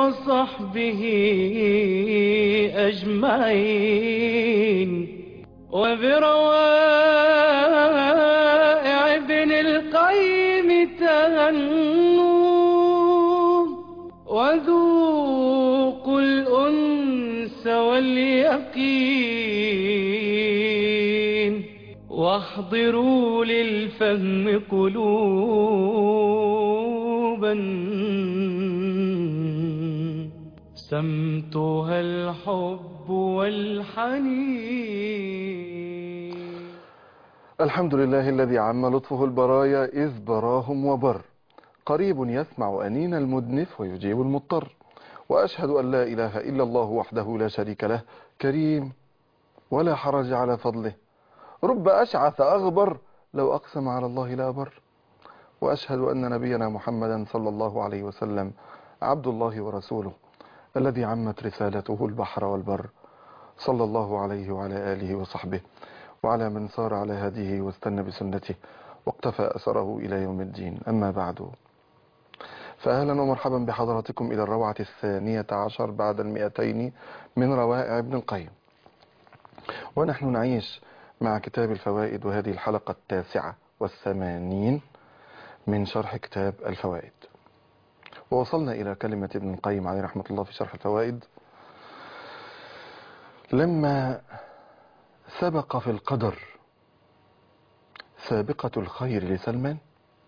وصحبه أجمعين، وبروائع ابن القيم تهنوا، وذوقوا الأنس واليقين، واحضروا للفهم قلوبا سمتها الحب والحنين. الحمد لله الذي عم لطفه البرايا إذ براهم وبر، قريب يسمع أنين المدنف ويجيب المضطر، وأشهد أن لا إله إلا الله وحده لا شريك له، كريم ولا حرج على فضله، رب أشعث أغبر لو أقسم على الله لا بر. وأشهد أن نبينا محمدا صلى الله عليه وسلم عبد الله ورسوله الذي عمت رسالته البحر والبر، صلى الله عليه وعلى آله وصحبه وعلى من صار على هديه واستنى بسنته واقتفى أثره إلى يوم الدين. أما بعد، فأهلا ومرحبا بحضراتكم إلى الروعة 12 بعد 200 من روائع ابن القيم، ونحن نعيش مع كتاب الفوائد، وهذه الحلقة 89 من شرح كتاب الفوائد. ووصلنا إلى كلمة ابن القيم عليه رحمة الله في شرح الفوائد لما سبق في القدر سابقة الخير لسلمان،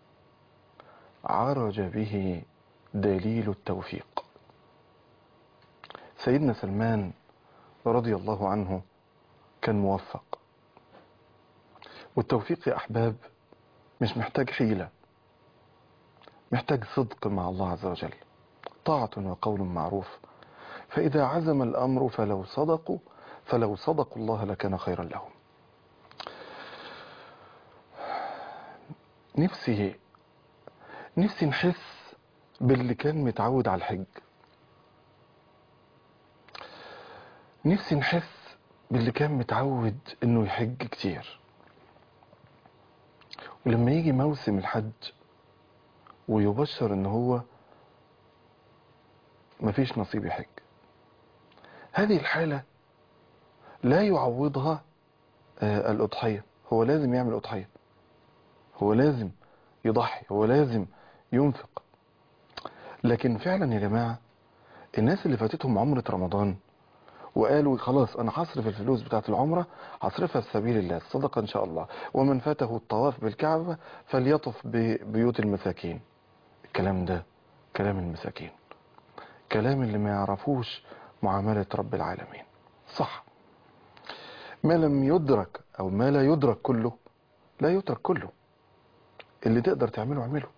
عرج به دليل التوفيق. سيدنا سلمان رضي الله عنه كان موفق، والتوفيق يا أحباب مش محتاج حيلة، محتاج صدق مع الله عز وجل، طاعة وقول معروف. فإذا عزم الأمر فلو صدقوا الله لكان خيرا لهم. نفسي نحس باللي كان متعود على الحج، نفسي نحس باللي كان متعود انه يحج كتير، ولما يجي موسم الحج ويبشر ان هو مفيش نصيب يحج، هذه الحالة لا يعوضها الأضحية. هو لازم يعمل أضحية، هو لازم يضحي، هو لازم ينفق. لكن فعلا يا جماعة، الناس اللي فاتتهم عمرة رمضان وقالوا خلاص أنا هصرف الفلوس بتاعت العمرة هصرفها في سبيل الله، الصدقة إن شاء الله، ومن فاته الطواف بالكعبة فليطف ببيوت المساكين. الكلام ده كلام المساكين، كلام اللي ما يعرفوش معاملة رب العالمين. صح، ما لم يدرك أو ما لا يدرك كله لا يترك كله. اللي تقدر تعمله اعمله،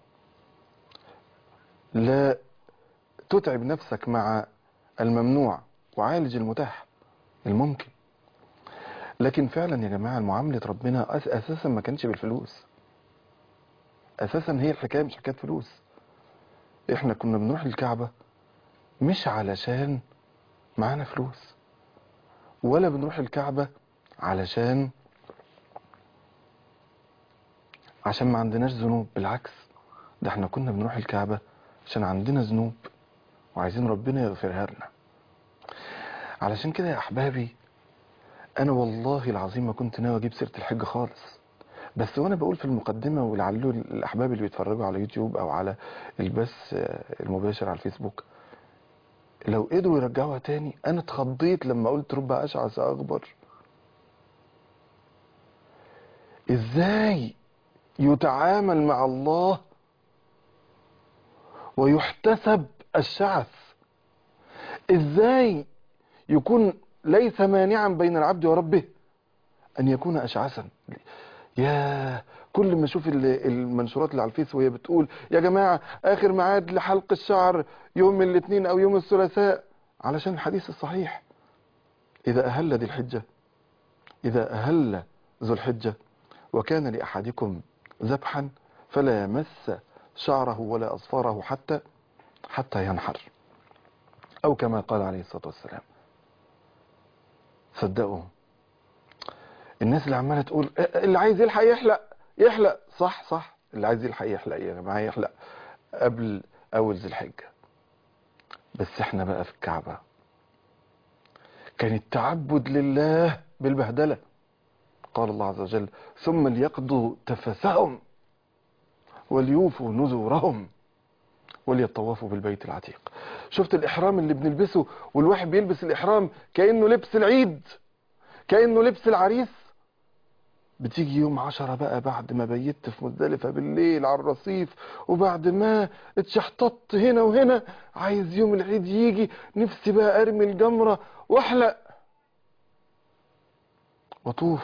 لا تتعب نفسك مع الممنوع، وعالج المتاح الممكن. لكن فعلا يا جماعة، معاملة ربنا أساسا ما كانش بالفلوس، أساسا هي الحكاية مش حكاية فلوس. احنا كنا بنروح الكعبة مش علشان معانا فلوس، ولا بنروح الكعبة عشان ما عندناش ذنوب. بالعكس، ده احنا كنا بنروح الكعبة عشان عندنا ذنوب وعايزين ربنا يغفرها لنا. علشان كده يا أحبابي، أنا والله العظيم ما كنت ناوي أجيب سيرة الحج خالص، بس وأنا بقول في المقدمة، ولعله الأحباب اللي بيتفرجوا على يوتيوب أو على البث المباشر على الفيسبوك لو قدروا يرجعوها تاني، أنا اتخضيت لما قلت رب أشعث أغبر. إزاي يتعامل مع الله ويحتسب الشعث؟ إزاي يكون ليس مانعا بين العبد وربه أن يكون أشعثا؟ يا كل ما اشوف المنشورات اللي على الفيس وهي بتقول يا جماعة آخر ميعاد لحلق الشعر يوم الاثنين أو يوم الثلاثاء، علشان الحديث الصحيح إذا أهل ذي الحجة، إذا أهل ذو الحجة وكان لأحدكم ذبحا فلا يمس شعره ولا أظفاره حتى ينحر، أو كما قال عليه الصلاة والسلام. صدقوا الناس اللي عمالة تقول اللي عايز يلحق يحلق. صح، اللي عايز يلحق يحلق يا جماعة، يحلق قبل أول ذي الحجة، بس احنا بقى في الكعبة كان التعبد لله بالبهدلة. قال الله عز وجل ثم ليقضوا تفثهم وليوفوا نذورهم وليطوفوا بالبيت العتيق. شفت الإحرام اللي بنلبسه، والواحد بيلبس الإحرام كأنه لبس العيد، كأنه لبس العريس. بتيجي يوم 10 بقى بعد ما بيت في مزدلفة بالليل على الرصيف، وبعد ما اتشحططت هنا وهنا، عايز يوم العيد يجي، نفسي بقى ارمي الجمرة واحلق وطوف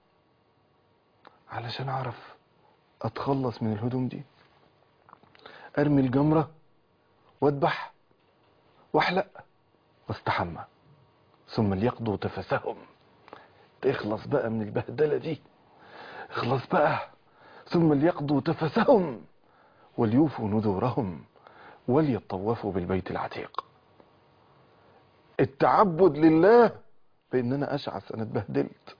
علشان اعرف اتخلص من الهدوم دي، ارمي الجمرة واذبح واحلق واستحمى. ثم ليقضوا تفثهم، اخلص بقى من البهدلة دي، اخلص بقى. ثم ليقضوا تفثهم وليوفوا نذورهم وليطوفوا بالبيت العتيق. التعبد لله بان انا اشعث، انا اتبهدلت.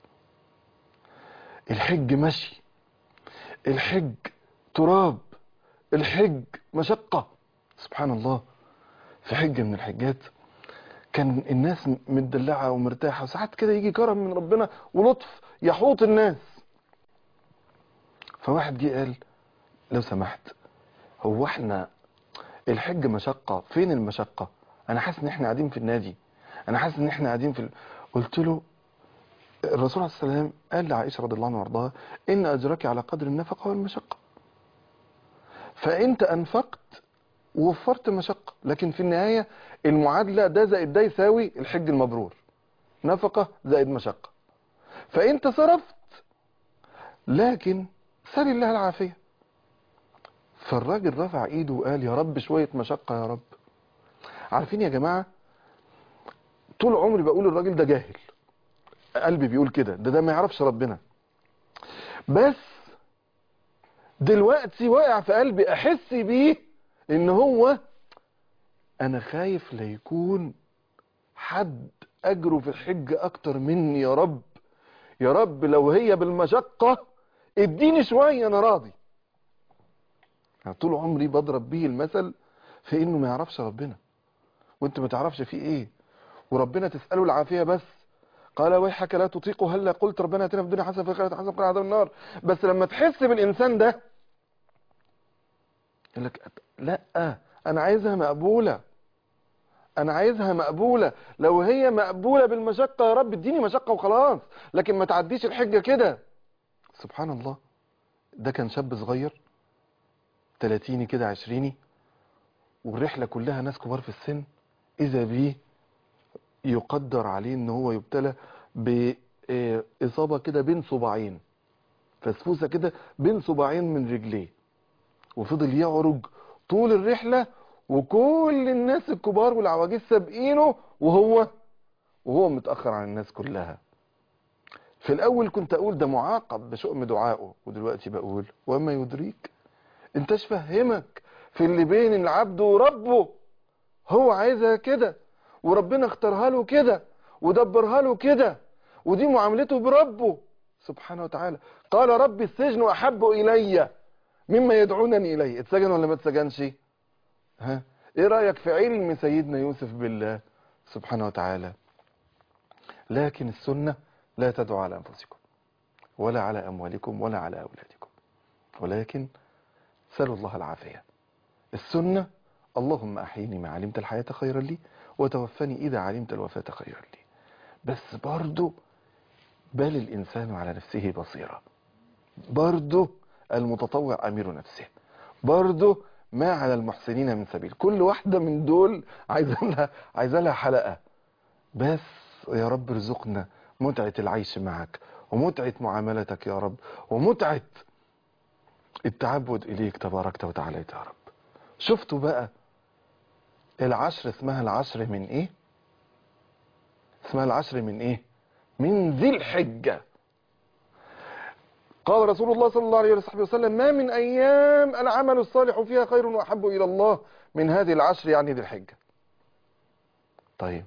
الحج مشي، الحج تراب، الحج مشقة. سبحان الله، في حجة من الحجات كان الناس متدلعة ومرتاحة، وساعات كده يجي كرم من ربنا ولطف يحوط الناس. فواحد جه قال لو سمحت، هو احنا الحج مشقة، فين المشقة؟ انا حاسس ان احنا قاعدين في النادي، انا حاسس ان احنا قاعدين قلت له الرسول عليه السلام قال لعائشة رضي الله عنها وارضاها ان اجرك على قدر النفقة والمشقة. فانت انفقت ووفرت مشقة، لكن في النهاية المعادلة ده زائد ده يساوي الحج المبرور، نفقة زائد مشقة. فانت صرفت لكن سال الله العافية. فالراجل رفع ايده وقال يا رب شوية مشقة يا رب. عارفين يا جماعة، طول عمري بقول الراجل ده جاهل، قلبي بيقول كده، ده ما يعرفش ربنا. بس دلوقتي واقع في قلبي احس بيه ان هو انا خايف لا يكون حد اجره في الحج اكتر مني. يا رب يا رب لو هي بالمشقة اديني شوية انا راضي. يعني طول عمري بضرب بيه المثل في انه ما يعرفش ربنا، وانت ما تعرفش فيه ايه، وربنا تسأله العافية بس. قال ويحك لا تطيقه هلا قلت ربنا اتنا في الدنيا حسنه وفي الاخره حسنه وقنا عذاب النار. بس لما تحس بالانسان ده يقول لك لا، انا عايزها مقبوله، انا عايزها مقبوله. لو هي مقبوله بالمشقه يا رب اديني مشقه وخلاص، لكن ما تعديش الحجه كده. سبحان الله، ده كان شاب صغير 30 كده 20، والرحله كلها ناس كبار في السن. اذا بيه يقدر عليه ان هو يبتلى باصابه كده بين صباعين، فسفوسه كده بين صباعين من رجليه، وفضل يعرج طول الرحله، وكل الناس الكبار والعواجيز سابقينه، وهو متاخر عن الناس كلها. في الاول كنت اقول ده معاقب بشؤم دعائه، ودلوقتي بقول وما يدريك، انتش فهمك في اللي بين العبد وربه. هو عايزها كده، وربنا اختارها له كده ودبرها له كده، ودي معاملته بربه سبحانه وتعالى. قال رب السجن احب الي مما يدعونني اليه. اتسجن ولا ما اتسجنش؟ ها، ايه رايك في علم سيدنا يوسف بالله سبحانه وتعالى؟ لكن السنه لا تدعو على انفسكم ولا على اموالكم ولا على اولادكم، ولكن سلوا الله العافيه. السنه اللهم احيني ما علمت الحياه خيرا لي وتوفني اذا علمت الوفاه خيرا لي. بس برضو بل الانسان على نفسه بصيره، برضو المتطوع امير نفسه، برضو ما على المحسنين من سبيل. كل واحده من دول عايزه لها حلقه. بس يا رب ارزقنا متعه العيش معك، ومتعه معاملتك يا رب، ومتعه التعبد اليك تبارك وتعالى يا رب. شفتوا بقى العشر اسمها العشر من ايه؟ اسمها العشر من ايه؟ من ذي الحجة. قال رسول الله صلى الله عليه وسلم ما من ايام العمل الصالح فيها خير واحب الى الله من هذه العشر، يعني ذي الحجة. طيب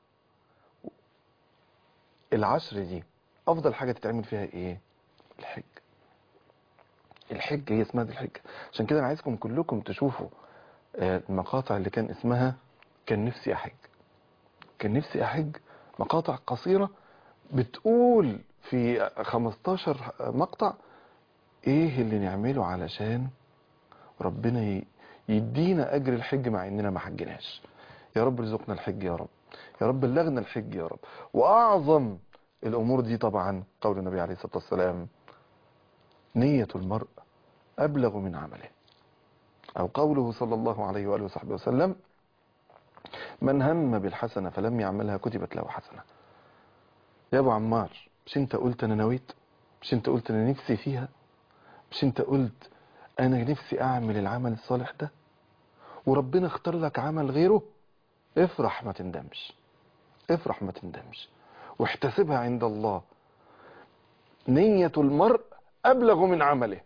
العشر دي افضل حاجة تتعمل فيها ايه؟ الحج. الحج هي اسمها ذي الحجة. عشان كده انا عايزكم كلكم تشوفوا المقاطع اللي كان اسمها كان نفسي أحج. كان نفسي أحج مقاطع قصيرة بتقول في 15 مقطع ايه اللي نعمله علشان ربنا يدينا اجر الحج مع اننا ما حجناش. يا رب رزقنا الحج يا رب، يا رب بلغنا الحج يا رب. واعظم الامور دي طبعا قول النبي عليه الصلاة والسلام: نية المرء ابلغ من عمله، او قوله صلى الله عليه وآله وصحبه وسلم: من هم بالحسنة فلم يعملها كتبت له حسنة. يا ابو عمار، مش انت قلت انا نويت؟ مش انت قلت انا نفسي فيها؟ مش انت قلت انا نفسي اعمل العمل الصالح ده وربنا اختار لك عمل غيره؟ افرح ما تندمش، افرح ما تندمش، واحتسبها عند الله. نية المرء ابلغ من عمله.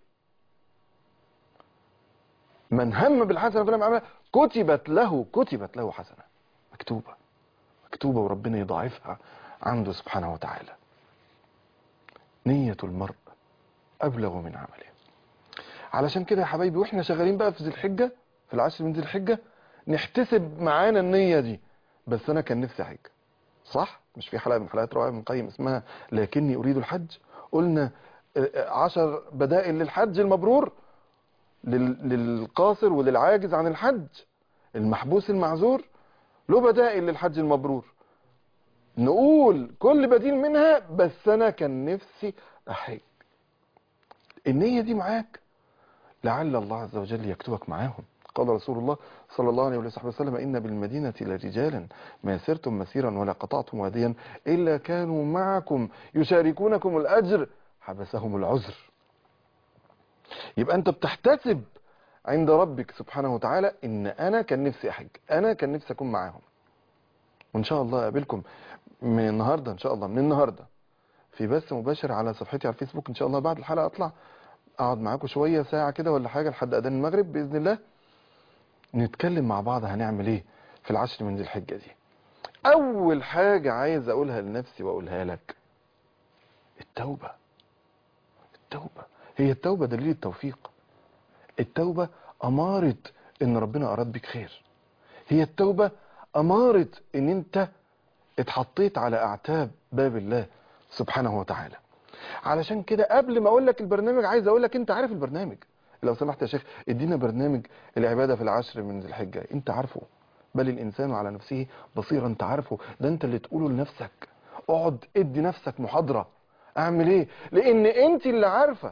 من هم بالحسنة فلم يعملها كتبت له حسنة، مكتوبة مكتوبة، وربنا يضاعفها عنده سبحانه وتعالى. نية المرء ابلغ من عمله. علشان كده يا حبايبي، واحنا شغالين بقى في ذي الحجة، في العشر من ذي الحجة، نحتسب معانا النية دي. بس انا كان نفسي احج، صح؟ مش في حلقة من حلقات رواه ابن القيم اسمها لكني اريد الحج؟ قلنا 10 بدائل للحج المبرور، للقاصر وللعاجز عن الحج، المحبوس المعذور له بدائل للحج المبرور. نقول كل بديل منها، بس انا كان نفسي احج. النية دي معاك، لعل الله عز وجل يكتبك معاهم. قال رسول الله صلى الله عليه وسلم: إن بالمدينة لرجالا ما سرتم مسيرا ولا قطعتم واديا إلا كانوا معكم يشاركونكم الأجر حبسهم العذر. يبقى أنت بتحتسب عند ربك سبحانه وتعالى إن أنا كان نفسي أحج، أنا كان نفسي أكون معاهم. وإن شاء الله أقابلكم من النهاردة، إن شاء الله من النهاردة في بث مباشر على صفحتي على الفيسبوك. إن شاء الله بعد الحلقة أطلع أقعد معاكم شوية، ساعة كده ولا حاجة، لحد أذان المغرب بإذن الله، نتكلم مع بعض هنعمل ايه في العشر من ذي الحجة دي. اول حاجة عايز اقولها لنفسي واقولها لك: التوبة. التوبة، هي التوبة دليل التوفيق. التوبة امارة ان ربنا اراد بك خير. هي التوبة امارة ان انت اتحطيت على اعتاب باب الله سبحانه وتعالى. علشان كده قبل ما اقول لك البرنامج، عايز اقول لك: انت عارف البرنامج؟ لو سمحت يا شيخ ادينا برنامج العبادة في العشر من ذي الحجة. انت عارفه، بل الانسان على نفسه بصيرة. انت عارفه، ده انت اللي تقوله لنفسك. اقعد ادي نفسك محاضرة. اعمل ايه؟ لان انت اللي عارفة،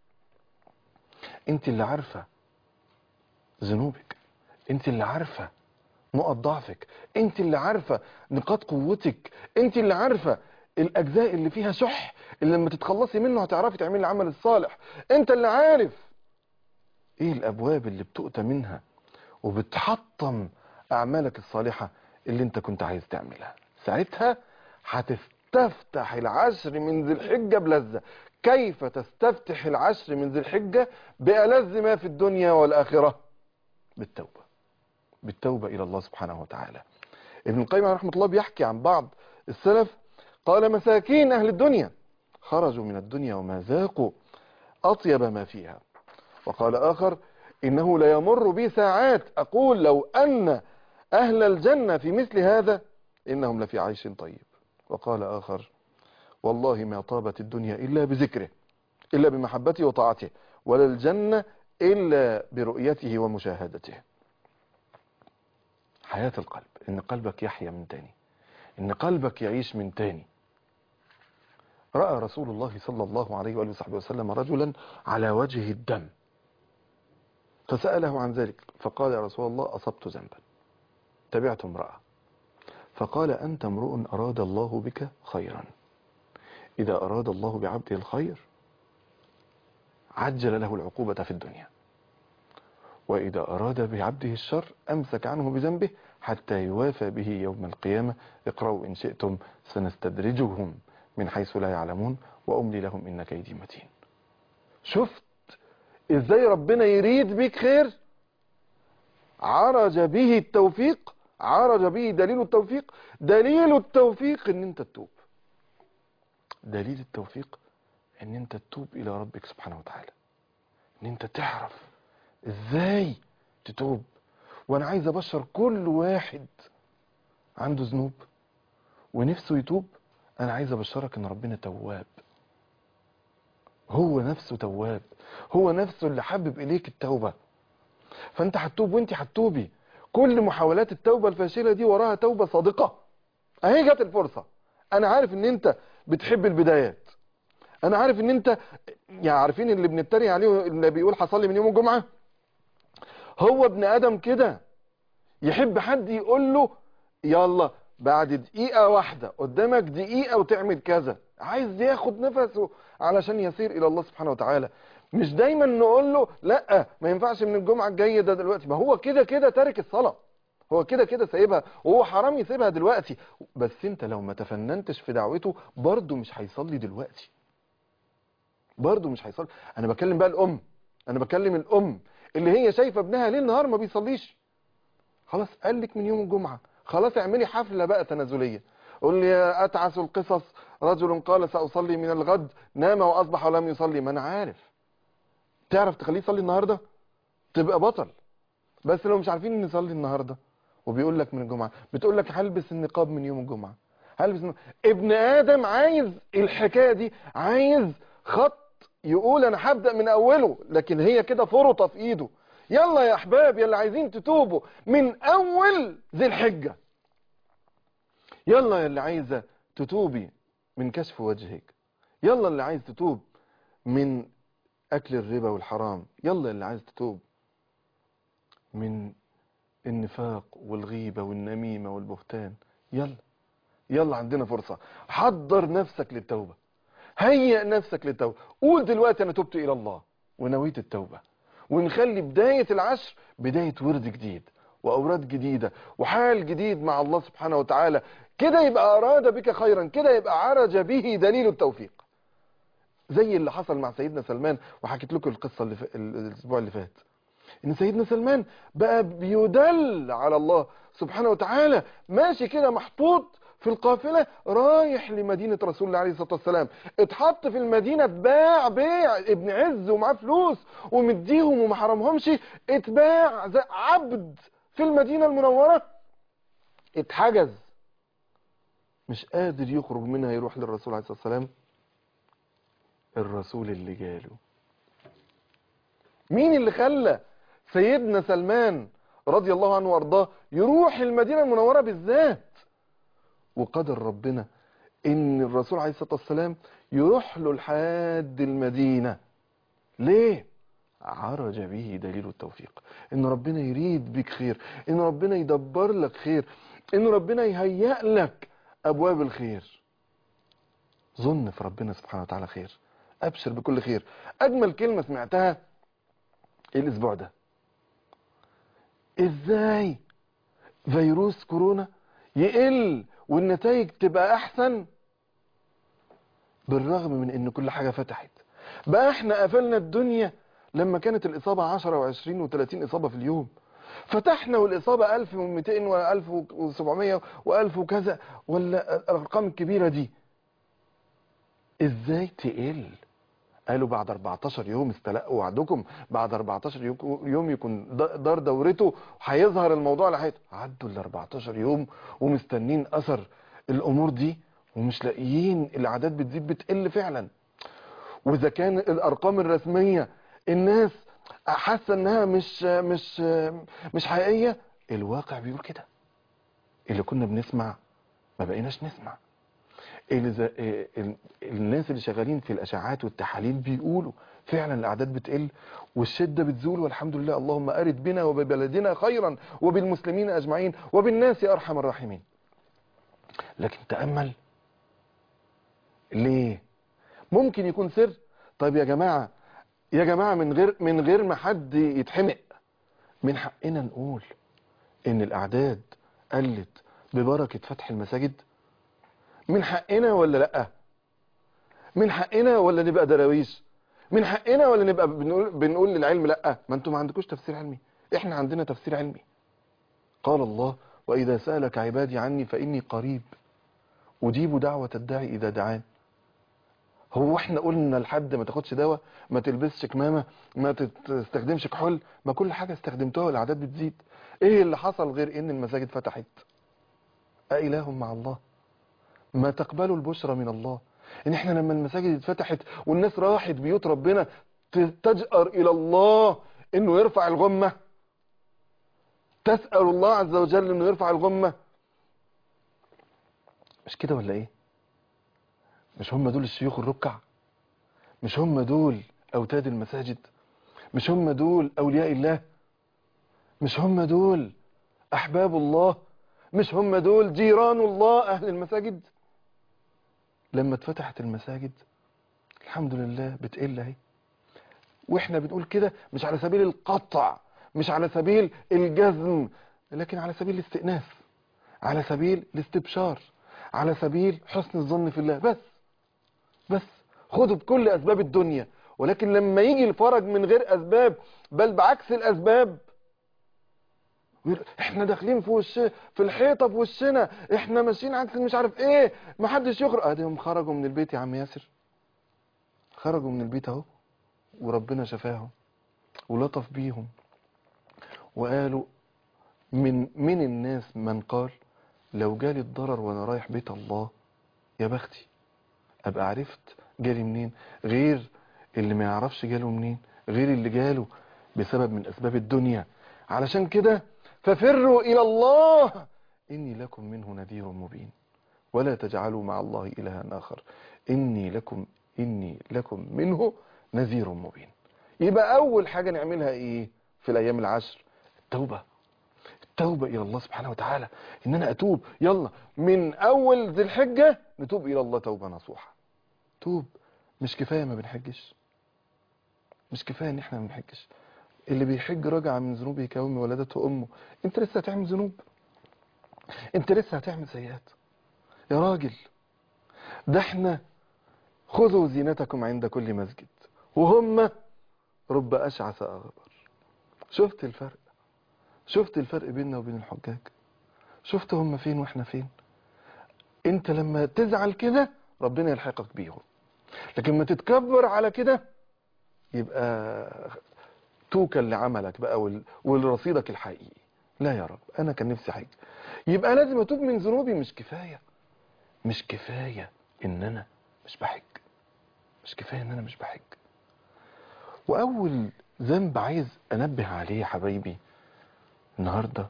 انت اللي عارفة ذنوبك، انت اللي عارفة نقط ضعفك، انت اللي عارفة نقاط قوتك، انت اللي عارفة الاجزاء اللي فيها شح اللي لما تتخلصي منه هتعرفي تعملي العمل الصالح. انت اللي عارف ايه الابواب اللي بتؤتى منها وبتحطم اعمالك الصالحة اللي انت كنت عايز تعملها. ساعتها هتستفتح العشر من ذي الحجة بلذة. كيف تستفتح العشر من ذي الحجة بألذ ما في الدنيا والآخرة؟ بالتوبة، بالتوبة إلى الله سبحانه وتعالى. ابن القيم رحمة الله بيحكي عن بعض السلف، قال: مساكين أهل الدنيا خرجوا من الدنيا وما ذاقوا أطيب ما فيها. وقال آخر: إنه ليمر بي ساعات أقول لو أن أهل الجنة في مثل هذا إنهم لفي عيش طيب. وقال آخر: والله ما طابت الدنيا إلا بذكره، إلا بمحبته وطاعته، ولا الجنة إلا برؤيته ومشاهدته. حياة القلب، إن قلبك يحيا من تاني، إن قلبك يعيش من تاني. رأى رسول الله صلى الله عليه وآله وصحبه وسلم رجلا على وجه الدم، فسأله عن ذلك فقال: يا رسول الله أصبت ذنبا. تبعت امرأة فقال: أنت امرؤ أراد الله بك خيرا، إذا أراد الله بعبده الخير عجل له العقوبة في الدنيا، وإذا أراد بعبده الشر أمسك عنه بذنبه حتى يوافى به يوم القيامة. اقرأوا إن شئتم سنستدرجهم من حيث لا يعلمون وأملي لهم إن كيدي متين. شفت إزاي ربنا يريد بك خير؟ عرج به التوفيق، عرج به دليل التوفيق. دليل التوفيق ان انت تتوب، دليل التوفيق ان انت تتوب الى ربك سبحانه وتعالى، ان انت تعرف ازاي تتوب. وانا عايز ابشر كل واحد عنده ذنوب ونفسه يتوب، انا عايز ابشرك ان ربنا تواب. هو نفسه تواب، هو نفسه اللي حبب اليك التوبة. فانت هتتوب وانت هتتوبي. كل محاولات التوبة الفاشلة دي وراها توبة صادقة. اهي جت الفرصة. انا عارف ان انت بتحب البدايات، انا عارف ان انت يعني عارفين اللي بنتريق عليه اللي بيقول حصل لي من يوم الجمعة، هو ابن ادم كده يحب حد يقول له يلا بعد دقيقة واحدة قدامك دقيقة وتعمل كذا، عايز ياخد نفسه علشان يسير الى الله سبحانه وتعالى. مش دايما نقول له لا ما ينفعش من الجمعة الجاية ده دلوقتي، ما هو كده كده تارك الصلاة، هو كده كده سايبها وهو حرام يسيبها دلوقتي. بس انت لو ما تفننتش في دعوته برضه مش هيصلي دلوقتي، برضه مش هيصلي. انا بكلم بقى الام، انا بكلم الام اللي هي شايفه ابنها ليل نهار ما بيصليش. خلاص قال لك من يوم الجمعة، خلاص اعملي حفلة بقى تنازلية. قول لي يا أتعس القصص رجل قال سأصلي من الغد نام وأصبح ولم يصلي. ما أنا عارف، تعرف تخليه يصلي النهاردة تبقى بطل. بس لو مش عارفين نصلي النهاردة وبيقول لك من الجمعة، بتقول لك هلبس النقاب من يوم الجمعة، ابن آدم عايز الحكاية دي، عايز خط يقول أنا هبدأ من أوله، لكن هي كده فرطة في إيده. يلا يا أحباب يلا عايزين تتوبوا من أول ذي الحجة، يلا يا اللي عايزة تتوبي من كشف وجهك، يلا اللي عايز تتوب من أكل الربا والحرام، يلا اللي عايز تتوب من النفاق والغيبة والنميمة والبهتان، يلا يلا عندنا فرصة. حضر نفسك للتوبة، هيئ نفسك للتوبة، قول دلوقتي أنا تبت إلى الله ونويت التوبة، ونخلي بداية العشر بداية ورد جديد وأوراد جديدة وحال جديد مع الله سبحانه وتعالى. كده يبقى أراد بك خيرا، كده يبقى عرج به دليل التوفيق، زي اللي حصل مع سيدنا سلمان. وحكيت لكم القصة الأسبوع اللي فات، إن سيدنا سلمان بقى بيدل على الله سبحانه وتعالى، ماشي كده محطوط في القافلة رايح لمدينة رسول الله عليه الصلاة والسلام. اتحط في المدينة، اتباع بيع ابن عز ومعاه فلوس ومديهم وما حرمهمش، اتباع عبد في المدينة المنورة، اتحجز مش قادر يخرج منها يروح للرسول عليه الصلاة والسلام. الرسول اللي جاله، مين اللي خلى سيدنا سلمان رضي الله عنه وارضاه يروح المدينة المنورة بالذات؟ وقدر ربنا ان الرسول عليه الصلاة والسلام يروح له لحد المدينة. ليه؟ عرج به دليل التوفيق، ان ربنا يريد بك خير، ان ربنا يدبر لك خير، ان ربنا يهيئ لك ابواب الخير. ظن في ربنا سبحانه وتعالى خير، ابشر بكل خير. اجمل كلمة سمعتها الاسبوع ده، ازاي فيروس كورونا يقل والنتائج تبقى احسن بالرغم من ان كل حاجة فتحت. بقى احنا قفلنا الدنيا لما كانت الاصابة 10 و20 و30 اصابة في اليوم، فتحنا والاصابة 1200 و1700 و1000 وكذا، ولا الارقام الكبيرة دي ازاي تقل؟ قالوا بعد 14 يوم استلقوا وعدكم، بعد 14 يوم يكون دار دورته هيظهر الموضوع على حياته. عدوا ال 14 يوم ومستنين اثر الامور دي ومش لاقيين، الاعداد بتزيد بتقل فعلا. واذا كان الارقام الرسميه الناس حاسه انها مش حقيقيه، الواقع بيقول كده. اللي كنا بنسمع ما بقيناش نسمع، الناس اللي شغالين في الاشعاعات والتحاليل بيقولوا فعلا الاعداد بتقل والشده بتزول، والحمد لله. اللهم ارد بنا وببلدنا خيرا وبالمسلمين اجمعين وبالناس يا ارحم الراحمين. لكن تامل ليه؟ ممكن يكون سر. طيب يا جماعه، يا جماعه، من غير ما حد يتحمق، من حقنا نقول ان الاعداد قلت ببركه فتح المساجد. من حقنا ولا لا؟ من حقنا ولا نبقى دراويش؟ من حقنا ولا نبقى بنقول للعلم لا؟ ما انتم ما عندكوش تفسير علمي، احنا عندنا تفسير علمي. قال الله واذا سالك عبادي عني فاني قريب اجيب دعوة الداعي اذا دعان. هو احنا قلنا لحد ما تاخدش دواء، ما تلبسش كمامة، ما تستخدمش كحول؟ ما كل حاجة استخدمتوها والاعداد بتزيد. ايه اللي حصل غير ان المساجد فتحت؟ أإله مع الله؟ ما تقبلوا البشرى من الله ان احنا لما المساجد اتفتحت والناس راحت بيوت ربنا تجأر الى الله انه يرفع الغمة، تسأل الله عز وجل انه يرفع الغمة. مش كده ولا ايه؟ مش هم دول الشيوخ الركع؟ مش هم دول اوتاد المساجد؟ مش هم دول اولياء الله؟ مش هم دول احباب الله؟ مش هم دول جيران الله اهل المساجد؟ لما اتفتحت المساجد الحمد لله بتقل اهي. واحنا بنقول كده مش على سبيل القطع، مش على سبيل الجزم، لكن على سبيل الاستئناف، على سبيل الاستبشار، على سبيل حسن الظن في الله. بس خدوا بكل اسباب الدنيا، ولكن لما يجي الفرج من غير اسباب بل بعكس الاسباب، احنا داخلين في الحيطه في وشنا، احنا ماشيين عكس مش عارف ايه، محدش يخرج. اديهم خرجوا من البيت يا عم ياسر، خرجوا من البيت اهو، وربنا شفاهم ولطف بيهم. وقالوا من الناس من قال لو جالي الضرر وانا رايح بيت الله يا بختي، ابقى عرفت جالي منين، غير اللي ما يعرفش جاله منين، غير اللي جاله بسبب من اسباب الدنيا. علشان كده ففروا الى الله اني لكم منه نذير مبين ولا تجعلوا مع الله الها اخر اني لكم منه نذير مبين. يبقى اول حاجة نعملها ايه في الايام العشر؟ التوبة الى الله سبحانه وتعالى، ان انا اتوب. يلا من اول ذي الحجة نتوب الى الله توبة نصوحة. توب. مش كفاية ما بنحجش، مش كفاية ان احنا ما بنحجش. اللي بيحج رجع من ذنوبه كيوم ولدته امه. انت لسه هتعمل ذنوب، انت لسه هتعمل سيئات يا راجل. ده احنا خذوا زينتكم عند كل مسجد، وهم رب اشعث اغبر. شفت الفرق؟ شفت الفرق بيننا وبين الحجاج؟ شفت هم فين واحنا فين؟ انت لما تزعل كده ربنا يلحقك بيهم، لكن ما تتكبر على كده يبقى توكل لعملك بقى ولرصيدك الحقيقي. لا يا رب انا كان نفسي حاجة، يبقى لازم اتوب من ذنوبي. مش كفاية ان انا مش بحج، مش كفاية ان انا مش بحج. واول ذنب عايز انبه عليه يا حبايبي النهاردة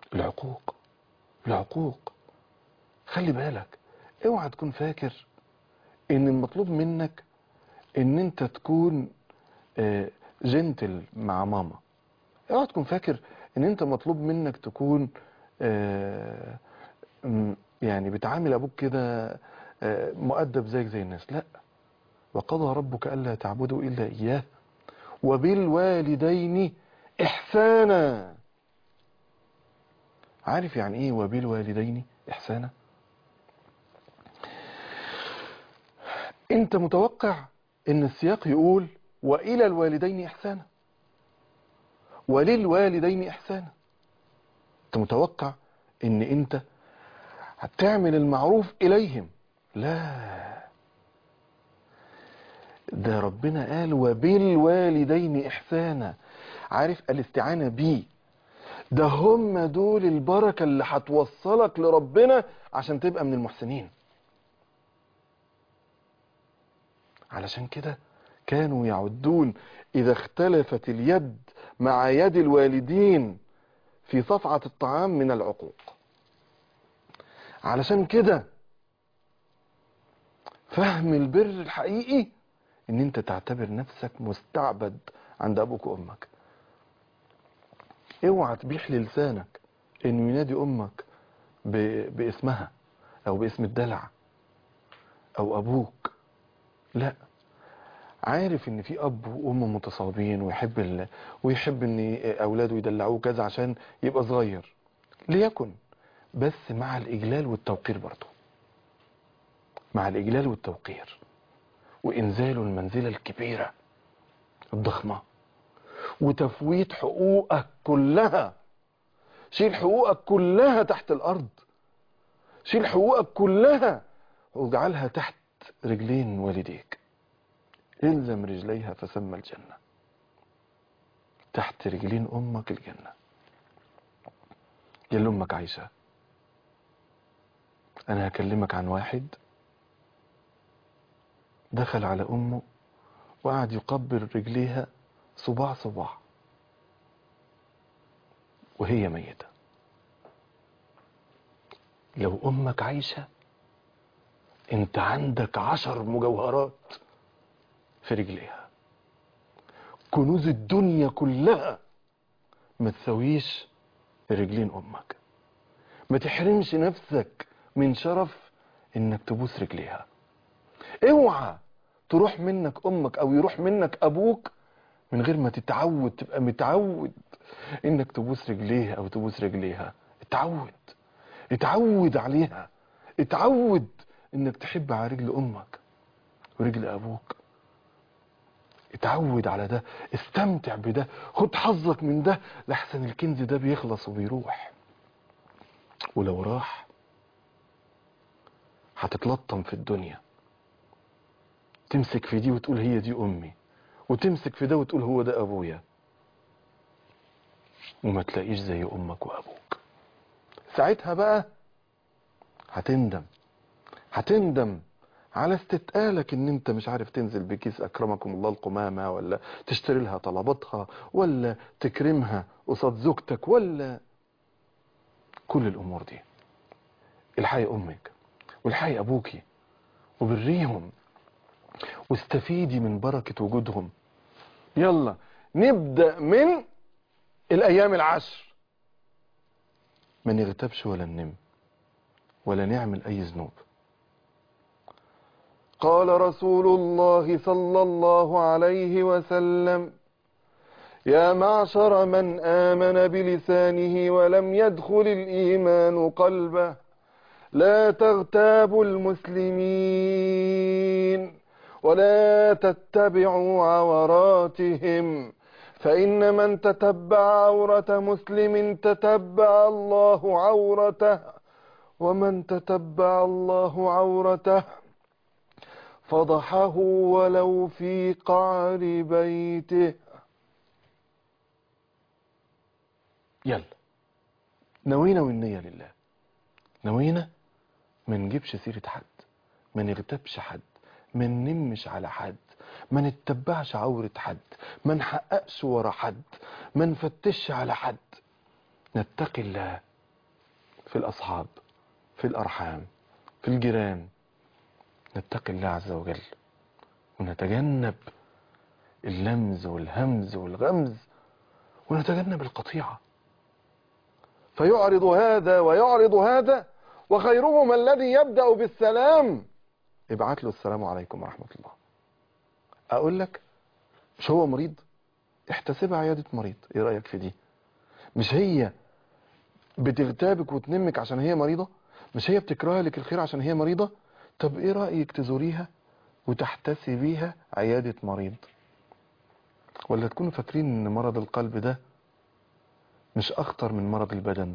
العقوق. خلي بالك، اوعى تكون فاكر ان المطلوب منك ان انت تكون جنتل مع ماما. اوعى تكون فاكر ان انت مطلوب منك تكون يعني بتعامل ابوك كده مؤدب زيك زي الناس. لا، وقضى ربك الا تعبدوا الا اياه وبالوالدين احسانا. عارف يعني ايه وبالوالدين احسانا؟ انت متوقع ان السياق يقول والى الوالدين احسانا وللوالدين احسانا. انت متوقع ان انت هتعمل المعروف اليهم. لا، ده ربنا قال وبالوالدين احسانا. عارف الاستعانة بيه ده هم دول البركة اللي هتوصلك لربنا عشان تبقى من المحسنين. علشان كده كانوا يعدون إذا اختلفت اليد مع يد الوالدين في صفعة الطعام من العقوق. علشان كده فهم البر الحقيقي ان انت تعتبر نفسك مستعبد عند ابوك وامك. اوعى تبيح للسانك انه ينادي امك باسمها او باسم الدلع او ابوك. لا، عارف ان في اب وام متصابين ويحب ان اولاده يدلعوه كذا عشان يبقى صغير، ليكن، بس مع الاجلال والتوقير برضه، مع الاجلال والتوقير وانزال المنزلة الكبيرة الضخمة وتفويت حقوقك كلها. شيل حقوقك كلها تحت الارض، شيل حقوقك كلها واجعلها تحت رجلين والديك. الزم رجليها فسمى الجنة. تحت رجلين امك الجنة. يا اللي امك عايشة أنا هكلمك عن واحد دخل على أمه وقعد يقبل رجليها صباع صباع وهي ميتة. لو أمك عايشة أنت عندك 10 مجوهرات في رجليها، كنوز الدنيا كلها ما تسويش رجلين أمك. ما تحرمش نفسك من شرف إنك تبوس رجليها. اوعى تروح منك أمك أو يروح منك أبوك من غير ما تتعود، تبقى متعود إنك تبوس رجليها أو تبوس رجليها. اتعود عليها، اتعود إنك تحب على رجل أمك ورجل أبوك. اتعود على ده، استمتع بده، خد حظك من ده، لحسن الكنز ده بيخلص وبيروح، ولو راح هتتلطم في الدنيا، تمسك في دي وتقول هي دي أمي، وتمسك في ده وتقول هو ده أبويا، وما تلاقيش زي أمك وأبوك. ساعتها بقى هتندم على استتقالك ان انت مش عارف تنزل بكيس اكرمكم الله القمامة، ولا تشتري لها طلباتها، ولا تكرمها قصاد زوجتك، ولا كل الامور دي. الحقي امك والحقي ابوكي وبريهم واستفيدي من بركة وجودهم. يلا نبدأ من الايام العشر، ما نغتابش ولا ننم ولا نعمل اي ذنوب. قال رسول الله صلى الله عليه وسلم: يا معشر من آمن بلسانه ولم يدخل الإيمان قلبه، لا تغتابوا المسلمين ولا تتبعوا عوراتهم، فإن من تتبع عورة مسلم تتبع الله عورته، ومن تتبع الله عورته فضحه ولو في قعر بيته. يلا نوينا والنية لله، نوينا ما نجيبش سيرة حد، ما نغتابش حد، ما ننمش على حد، ما نتبعش عورة حد، ما نحققش ورا حد، ما نفتش على حد. نتقي الله في الأصحاب، في الأرحام، في الجيران. نتقي الله عز وجل ونتجنب اللمز والهمز والغمز، ونتجنب القطيعة. فيعرض هذا ويعرض هذا، وخيرهما الذي يبدأ بالسلام. ابعت له السلام عليكم ورحمة الله. اقول لك مش هو مريض؟ احتسبها عيادة مريض. ايه رأيك في دي؟ مش هي بتغتابك وتنمك عشان هي مريضة؟ مش هي بتكره لك الخير عشان هي مريضة؟ طب ايه رأيك تزوريها وتحتسبيها عيادة مريض؟ ولا تكونوا فاكرين ان مرض القلب ده مش اخطر من مرض البدن؟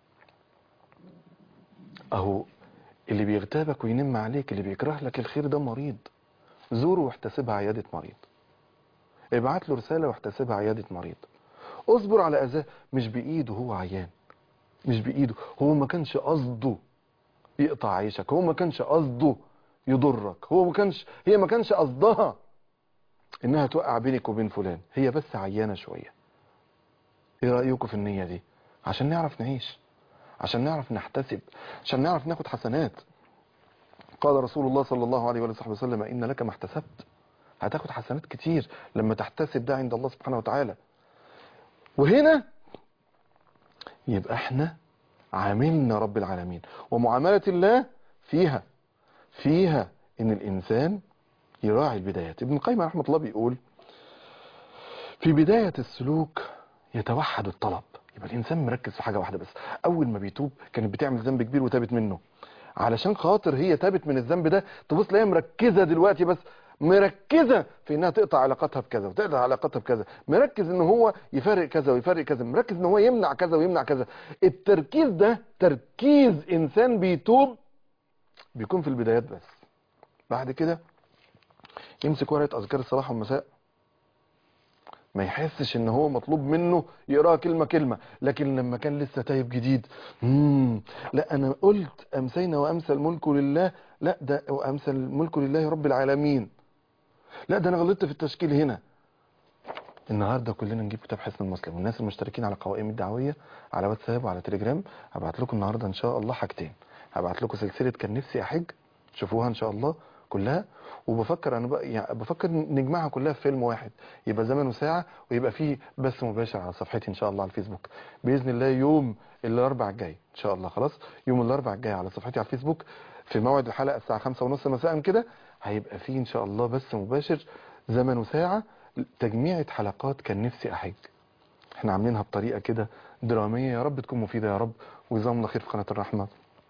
اهو اللي بيغتابك وينم عليك، اللي بيكره لك الخير ده مريض. زوره واحتسبها عيادة مريض، ابعت له رسالة واحتسبها عيادة مريض. اصبر على اذاه، مش بايده، هو عيان، مش بايده، هو ما كانش قصده يقطع عيشك، هو ما كانش قصده يضرك، هي ما كانش قصدها انها توقع بينك وبين فلان، هي بس عيانة شوية. ايه رأيكم في النية دي؟ عشان نعرف نعيش، عشان نعرف نحتسب، عشان نعرف ناخد حسنات. قال رسول الله صلى الله عليه وصحبه وسلم: إن لك ما احتسبت. هتاخد حسنات كتير لما تحتسب ده عند الله سبحانه وتعالى. وهنا يبقى احنا عاملنا رب العالمين، ومعاملة الله فيها ان الانسان يراعي البدايات. ابن القيم رحمه الله بيقول: في بداية السلوك يتوحد الطلب. يبقى الانسان مركز في حاجة واحدة بس. اول ما بيتوب كانت بتعمل ذنب كبير وتابت منه، علشان خاطر هي تابت من الذنب ده، تبص لها مركزة دلوقتي، بس مركزة في انها تقطع علاقتها بكذا وتقطع علاقتها بكذا، مركز ان هو يفرق كذا ويفرق كذا، مركز ان هو يمنع كذا ويمنع كذا. التركيز ده تركيز انسان بيتوب بيكون في البدايات بس. بعد كده يمسك ورقة اذكار الصباح والمساء ما يحسش ان هو مطلوب منه يقراها كلمة كلمة. لكن لما كان لسه تايب جديد، لا انا قلت امسينا وامسى الملك لله، لا ده وامسى الملك لله رب العالمين، لا ده انا غلطت في التشكيل هنا. النهارده كلنا نجيب كتاب حصن المسلم، والناس المشتركين على قوائم الدعويه على واتساب وعلى تليجرام هبعت لكم النهارده ان شاء الله حاجتين. هبعت لكم سلسله كان نفسي احج، شوفوها ان شاء الله كلها. وبفكر انا بقى يعني بفكر نجمعها كلها في فيلم واحد، يبقى زمن وساعه، ويبقى فيه بث مباشر على صفحتي ان شاء الله على الفيسبوك باذن الله يوم الاربعاء الجاي ان شاء الله. خلاص يوم الاربعاء الجاي على صفحتي على الفيسبوك في موعد الحلقه الساعه 5:30 مساء كده، هيبقى فيه ان شاء الله بث مباشر زمن وساعه تجميعة حلقات كان نفسي احج. احنا عاملينها بطريقه كده دراميه، يا رب تكون مفيده يا رب، وجزاهم خير في قناه الرحمه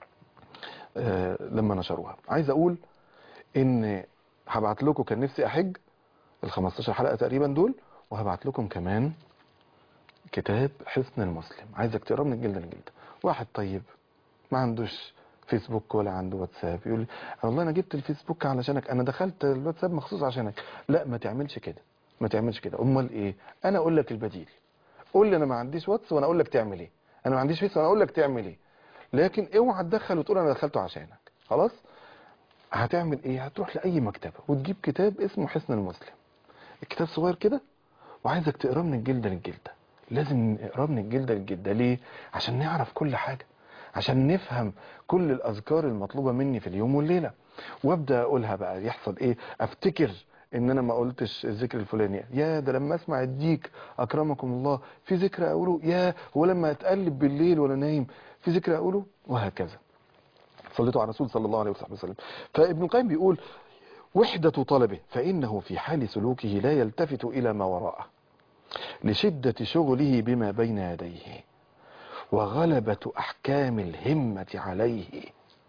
لما نشروها. عايز اقول ان هبعت لكم كان نفسي احج ال 15 حلقه تقريبا دول، وهبعت لكم كمان كتاب حصن المسلم، عايزك تقراه من الجلد للجلد. واحد طيب ما عندوش فيسبوك ولا عنده واتساب يقول لي والله انا جبت الفيسبوك علشانك، انا دخلت الواتساب مخصوص عشانك. لا ما تعملش كده، ما تعملش كده. امال ايه؟ انا اقول لك البديل. قول لي انا ما عنديش واتس وانا اقول لك تعمل ايه، انا ما عنديش فيس وانا اقول لك تعمل ايه. لكن اوعى تدخل وتقول انا دخلته عشانك. خلاص هتعمل ايه؟ هتروح لاي مكتبه وتجيب كتاب اسمه حصن المسلم، الكتاب صغير كده، وعايزك تقراه من الجلده للجلده. لازم نقراه من الجلده للجلده. ليه؟ عشان نعرف كل حاجه، عشان نفهم كل الاذكار المطلوبه مني في اليوم والليله، وابدا اقولها. بقى يحصل ايه؟ افتكر ان انا ما قلتش الذكر الفلاني، يا ده لما اسمع الديك اكرمكم الله في ذكر اقوله، يا هو لما اتقلب بالليل وانا نايم في ذكر اقوله، وهكذا. صليتوا على الرسول صلى الله عليه وسلم. فابن القيم بيقول وحدة طلبه، فإنه في حال سلوكه لا يلتفت إلى ما وراءه لشدة شغله بما بين يديه وغلبة أحكام الهمة عليه.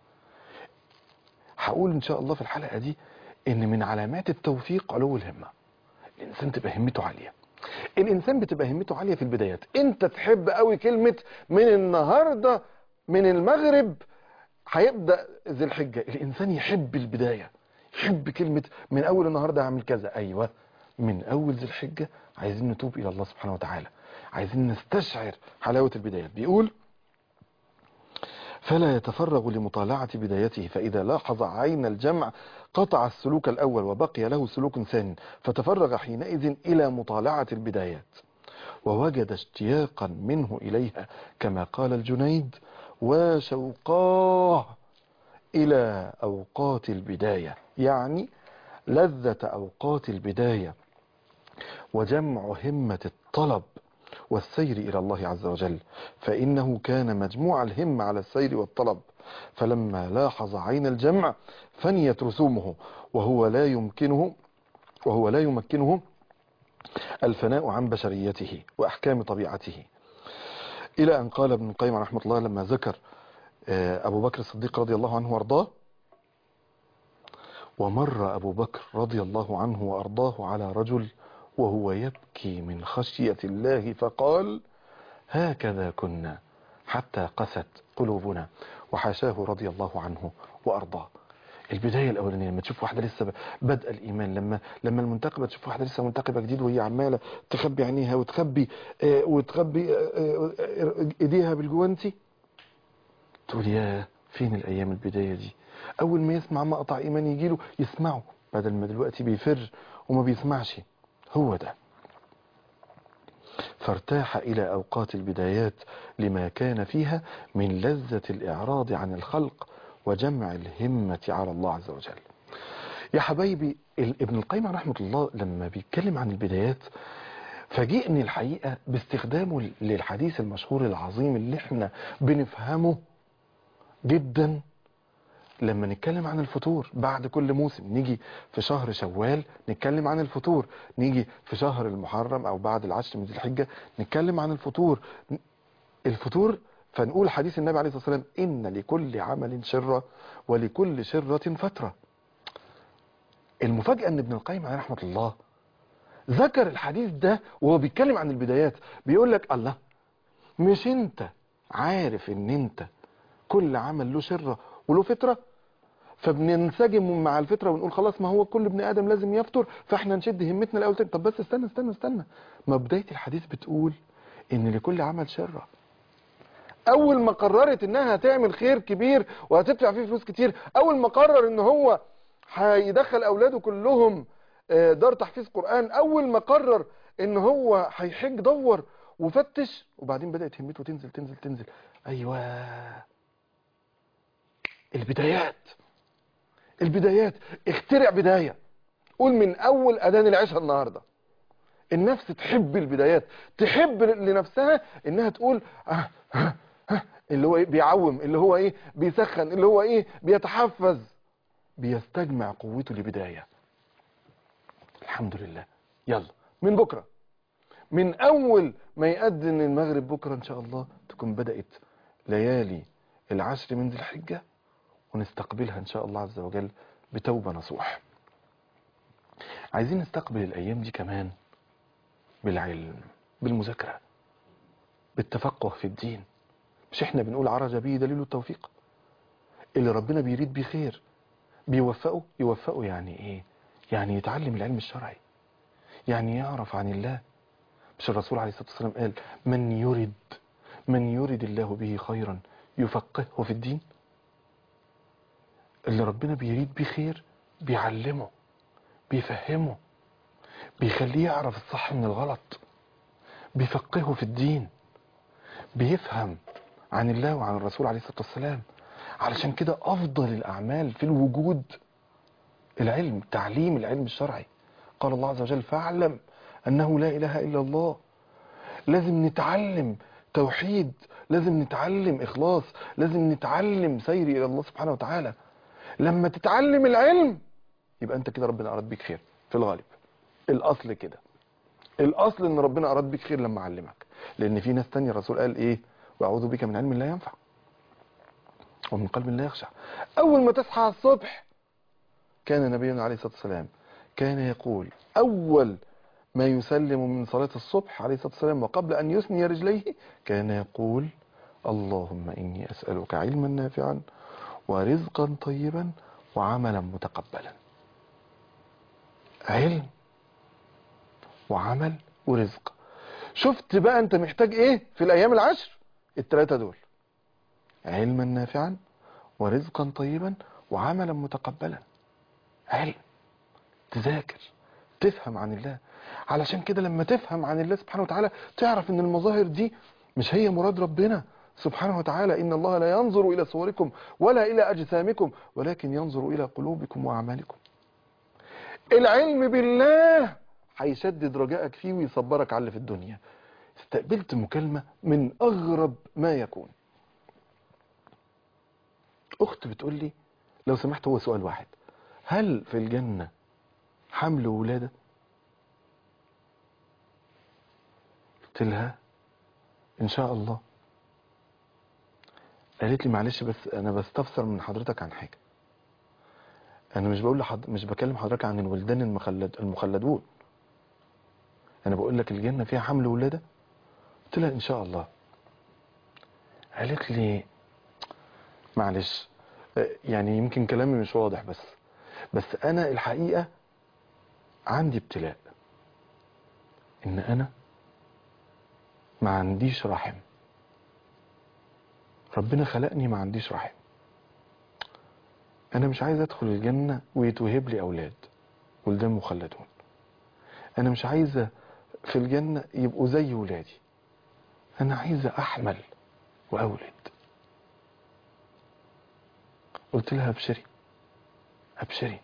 هقول إن شاء الله في الحلقة دي إن من علامات التوفيق علو الهمة. الإنسان تبقى همته عالية. الإنسان بتبقى همته عالية في البدايات. أنت تحب قوي كلمة من النهاردة من المغرب هيبدأ ذي الحجة، الإنسان يحب البداية، يحب كلمة من أول النهاردة هعمل كذا. أيوة من أول ذي الحجة عايزين نتوب إلى الله سبحانه وتعالى، عايزين نستشعر حلاوة البدايات. بيقول فلا يتفرغ لمطالعة بدايته، فإذا لاحظ عين الجمع قطع السلوك الأول وبقي له سلوك ثاني، فتفرغ حينئذ إلى مطالعة البدايات ووجد اشتياقا منه إليها كما قال الجنيد وشوقاه إلى أوقات البداية، يعني لذة أوقات البداية وجمع همة الطلب والسير إلى الله عز وجل، فإنه كان مجموع الهمة على السير والطلب، فلما لاحظ عين الجمع فنيت رسومه وهو لا يمكنه الفناء عن بشريته وأحكام طبيعته. إلى أن قال ابن القيم رحمة الله لما ذكر أبو بكر الصديق رضي الله عنه وارضاه: ومر أبو بكر رضي الله عنه وأرضاه على رجل وهو يبكي من خشية الله فقال: هكذا كنا حتى قست قلوبنا، وحاشاه رضي الله عنه وأرضاه. البداية الأولانية لما تشوف واحدة لسه بدأ الإيمان، لما المنتقبة تشوف واحدة لسه منتقبة جديد وهي عمالة تخبي عينيها وتخبي إيديها بالجوانتي، تقول يا فين الأيام البداية دي. أول ما يسمع مقطع إيمان يجيله يسمعه، بدل ما دلوقتي بيفر وما بيسمعش. هو ده. فارتاح إلى أوقات البدايات لما كان فيها من لذة الإعراض عن الخلق وجمع الهمة على الله عز وجل. يا حبايبي ابن القيم رحمة الله لما بيتكلم عن البدايات فاجئني الحقيقة باستخدامه للحديث المشهور العظيم اللي احنا بنفهمه جدا لما نتكلم عن الفطور بعد كل موسم. نيجي في شهر شوال نتكلم عن الفطور، نيجي في شهر المحرم او بعد العشر من ذي الحجة نتكلم عن الفطور فنقول حديث النبي عليه الصلاة والسلام: إن لكل عمل شرة ولكل شرة فترة. المفاجأة ان ابن القيم عليه رحمة الله ذكر الحديث ده وهو بيتكلم عن البدايات. بيقول لك الله، مش انت عارف ان انت كل عمل له شرة وله فترة؟ فبننسجم مع الفطره ونقول خلاص ما هو كل ابن ادم لازم يفطر، فاحنا نشد همتنا الاول تاني. طب بس استنى، ما بدايه الحديث بتقول ان لكل عمل شره. اول ما قررت انها هتعمل خير كبير وهتدفع فيه فلوس كتير، اول ما قرر ان هو هيدخل اولاده كلهم دار تحفيظ قرآن، اول ما قرر ان هو هيحج دور وفتش، وبعدين بدأت همته تنزل. ايوه، البدايات. اخترع بداية. قول من اول اذان العشاء النهاردة النفس تحب البدايات، تحب لنفسها انها تقول اللي هو ايه بيعوم، اللي هو ايه بيسخن، اللي هو ايه بيتحفز، بيستجمع قوته لبداية. الحمد لله. يلا من بكرة، من اول ما يأذن المغرب بكرة ان شاء الله تكون بدأت ليالي العشر من ذي الحجة، ونستقبلها ان شاء الله عز وجل بتوبة نصوح. عايزين نستقبل الايام دي كمان بالعلم، بالمذاكرة، بالتفقه في الدين. مش احنا بنقول عرج به دليل التوفيق؟ اللي ربنا بيريد بيه خير يوفقه يعني ايه؟ يعني يتعلم العلم الشرعي، يعني يعرف عن الله. مش الرسول عليه الصلاة والسلام قال من يرد الله به خيرا يفقهه في الدين؟ اللي ربنا بيريد بيه خير بيعلمه، بيفهمه، بيخليه يعرف الصح من الغلط، بيفقهه في الدين، بيفهم عن الله وعن الرسول عليه الصلاة والسلام. علشان كده أفضل الأعمال في الوجود العلم، تعليم العلم الشرعي. قال الله عز وجل فاعلم أنه لا إله إلا الله. لازم نتعلم توحيد، لازم نتعلم إخلاص، لازم نتعلم سير إلى الله سبحانه وتعالى. لما تتعلم العلم يبقى أنت كده ربنا أراد بيك خير في الغالب. الأصل كده، الأصل إن ربنا أراد بيك خير لما علمك. لأن في ناس تانية الرسول قال إيه؟ وأعوذ بك من علم لا ينفع ومن قلب لا يخشع. أول ما تصحى الصبح كان نبينا عليه الصلاة والسلام كان يقول أول ما يسلم من صلاة الصبح عليه الصلاة والسلام وقبل أن يثني رجليه كان يقول اللهم إني أسألك علما نافعا ورزقا طيبا وعملا متقبلا. علم وعمل ورزق. شفت بقى أنت محتاج إيه في الأيام العشر؟ الثلاثة دول: علما نافعا ورزقا طيبا وعملا متقبلا. علم، تذاكر، تفهم عن الله. علشان كده لما تفهم عن الله سبحانه وتعالى تعرف ان المظاهر دي مش هي مراد ربنا سبحانه وتعالى. ان الله لا ينظر الى صوركم ولا الى اجسامكم ولكن ينظر الى قلوبكم واعمالكم. العلم بالله هيشدد رجائك فيه ويصبرك على اللي في الدنيا. استقبلت مكالمة من اغرب ما يكون. اخت بتقول لي لو سمحت، هو سؤال واحد: هل في الجنة حمل وولادة؟ قلت لها ان شاء الله. قالت لي معلش بس انا بستفسر من حضرتك عن حاجة. انا مش بقول مش بكلم حضرتك عن الولدان المخلدون. انا بقول لك الجنة فيها حمل وولادة. قلت لها ان شاء الله. قالت لي معلش يعني يمكن كلامي مش واضح، بس انا الحقيقة عندي ابتلاء ان انا ما عنديش رحم. ربنا خلقني ما عنديش رحم. انا مش عايز ادخل الجنة ويتوهب لي اولاد ولدان مخلدون. انا مش عايزة في الجنة يبقوا زي ولادي. انا عايزة احمل واولد. قلت لها ابشري.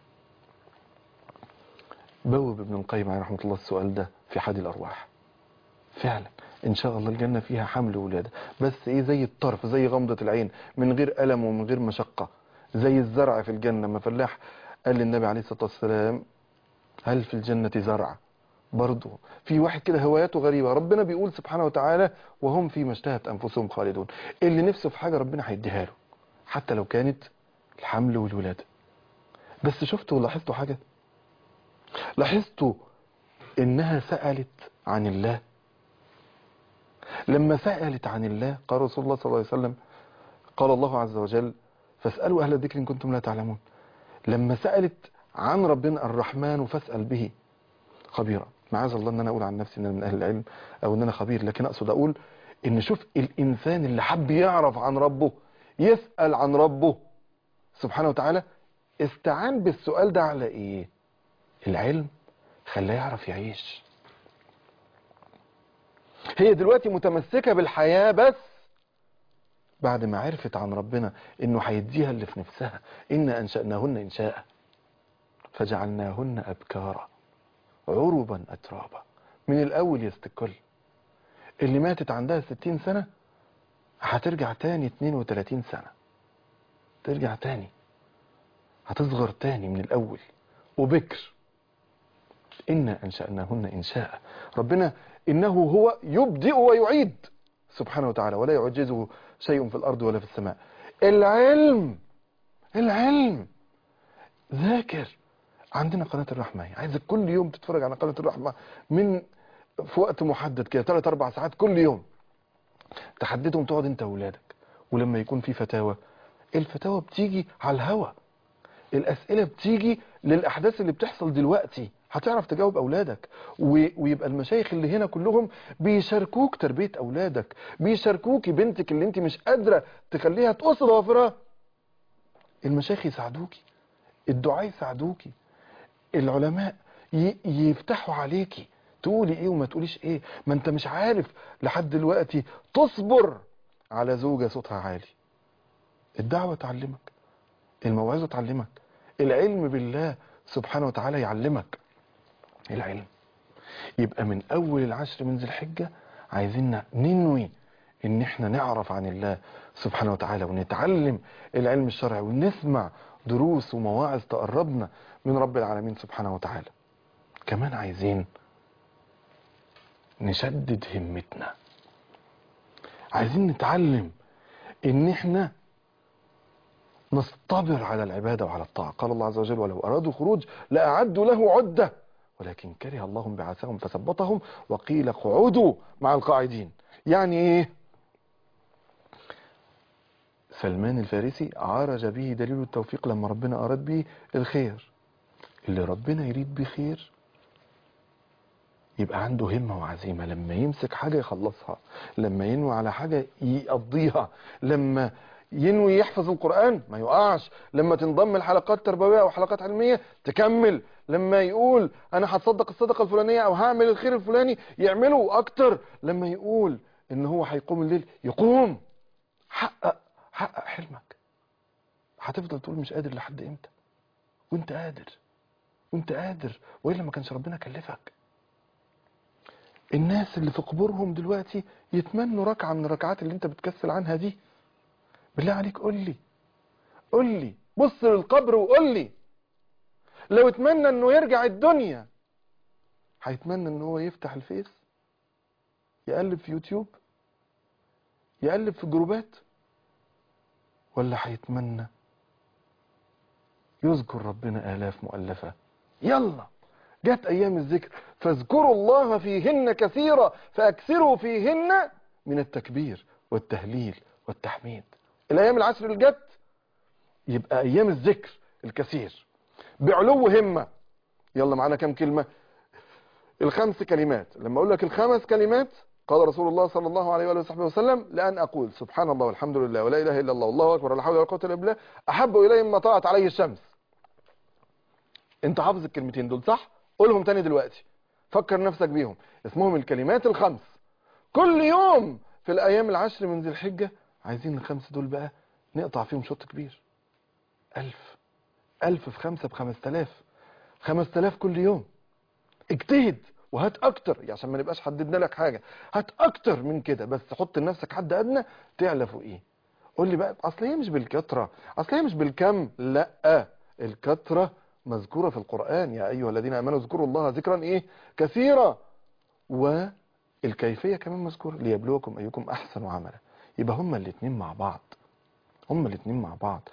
بوب ابن القيم عليه رحمة الله السؤال ده في حادي الارواح. فعلا ان شاء الله الجنة فيها حمل وولادة، بس ايه؟ زي الطرف، زي غمضة العين، من غير ألم ومن غير مشقة. زي الزرع في الجنة. ما فلاح قال للنبي عليه الصلاة والسلام هل في الجنة زرع؟ برضه في واحد كده هواياته غريبة. ربنا بيقول سبحانه وتعالى وهم فيما اشتهت أنفسهم خالدون. اللي نفسه في حاجة ربنا هيديها له حتى لو كانت الحمل والولادة. بس شفتوا ولاحظتوا حاجة؟ لاحظتوا إنها سألت عن الله. لما سألت عن الله قال رسول الله صلى الله عليه وسلم قال الله عز وجل فاسألوا أهل الذكر إن كنتم لا تعلمون. لما سألت عن ربنا الرحمن فاسأل به خبيرا. معاذ الله ان انا اقول عن نفسي ان انا من اهل العلم او ان انا خبير، لكن اقصد اقول ان شوف الانسان اللي حب يعرف عن ربه يسأل عن ربه سبحانه وتعالى، استعان بالسؤال ده على ايه؟ العلم خلاه يعرف يعيش. هي دلوقتي متمسكة بالحياة بس بعد ما عرفت عن ربنا انه هيديها اللي في نفسها. إن أنشأناهن إنشاء فجعلناهن أبكارا عربا أترابا. من الأول يستكل. اللي ماتت عندها 60 سنة هترجع تاني 32 سنة، ترجع تاني، هتصغر تاني من الأول وبكر. إنا أنشأناهن إنشاء. ربنا إنه هو يبدئ ويعيد سبحانه وتعالى، ولا يعجزه شيء في الأرض ولا في السماء. العلم ذاكر. عندنا قناة الرحمة، عايزك كل يوم تتفرج على قناة الرحمة في وقت محدد كده 3-4 ساعات كل يوم، تحددهم تقعد انت واولادك. ولما يكون في فتاوى، الفتاوى بتيجي على الهوا، الأسئلة بتيجي للأحداث اللي بتحصل دلوقتي، هتعرف تجاوب أولادك. ويبقى المشايخ اللي هنا كلهم بيشاركوك تربية أولادك، بيشاركوك بنتك اللي انت مش قادرة تخليها تقص ضوافرها، المشايخ يساعدوكي، الدعاء يساعدوكي، العلماء يفتحوا عليكي تقولي ايه وما تقوليش ايه. ما انت مش عارف لحد دلوقتي تصبر على زوجة صوتها عالي. الدعوة تعلمك، الموعظة تعلمك، العلم بالله سبحانه وتعالى يعلمك العلم. يبقى من اول العشر من ذي الحجة عايزين ننوي ان احنا نعرف عن الله سبحانه وتعالى، ونتعلم العلم الشرعي، ونسمع دروس ومواعظ تقربنا من رب العالمين سبحانه وتعالى. كمان عايزين نشدد همتنا، عايزين نتعلم ان احنا نصطبر على العبادة وعلى الطاعة. قال الله عز وجل: ولو أرادوا خروج لأعدوا له عدة ولكن كره الله بعثهم فثبطهم وقيل اقعدوا مع القاعدين. يعني ايه؟ سلمان الفارسي عرج به دليل التوفيق لما ربنا أراد به الخير. اللي ربنا يريد به خير يبقى عنده همة وعزيمة، لما يمسك حاجة يخلصها، لما ينوي على حاجة يقضيها، لما ينوي يحفظ القرآن ما يقعش، لما تنضم الحلقات تربوية أو حلقات علمية تكمل، لما يقول أنا هتصدق الصدقة الفلانية أو هعمل الخير الفلاني يعمله أكتر، لما يقول إن هو هيقوم الليل يقوم. حقق حلمك. هتفضل تقول مش قادر لحد إمتى؟ وانت قادر، وانت قادر، وإلا ما كانش ربنا كلفك. الناس اللي في قبورهم دلوقتي يتمنوا ركعة من الركعات اللي انت بتكسل عنها دي. بالله عليك قول لي بص للقبر وقول لي، لو اتمنى انه يرجع الدنيا هيتمنى ان هو يفتح الفيس، يقلب في يوتيوب، يقلب في جروبات، ولا هيتمنى يذكر ربنا آلاف مؤلفة؟ يلا جت ايام الذكر، فاذكروا الله فيهن كثيرا فاكثروا فيهن من التكبير والتهليل والتحميد. الايام العشر اللي جت يبقى ايام الذكر الكثير بعلو همة. يلا معانا كم كلمة؟ الخمس كلمات. لما اقول لك الخمس كلمات، قال رسول الله صلى الله عليه وآله وصحبه وسلم: لأن أقول سبحان الله والحمد لله ولا إله إلا الله والله أكبر ولا حول ولا قوة إلا بالله أحب إلي مما طلعت عليه الشمس. أنت حافظ الكلمتين دول صح؟ قولهم تاني دلوقتي، فكر نفسك بيهم. اسمهم الكلمات الخمس. كل يوم في الأيام العشر من ذي الحجة عايزين الخمس دول بقى نقطع فيهم شوط كبير. 1000 في 5 ب5000، 5000 كل يوم. اجتهد وهات اكتر عشان ما نبقاش حددنا لك حاجة، هات اكتر من كده، بس حط لنفسك حد ادنى تعلى فوقيه. قول لي بقى اصل هي مش بالكترة، اصل هي مش بالكم، لا، الكترة مذكورة في القرآن: يا ايها الذين امنوا اذكروا الله ذكرا ايه كثيرا، والكيفية كمان مذكورة: ليبلوكم ايكم احسن عملا. يبقى هما الاتنين مع بعض،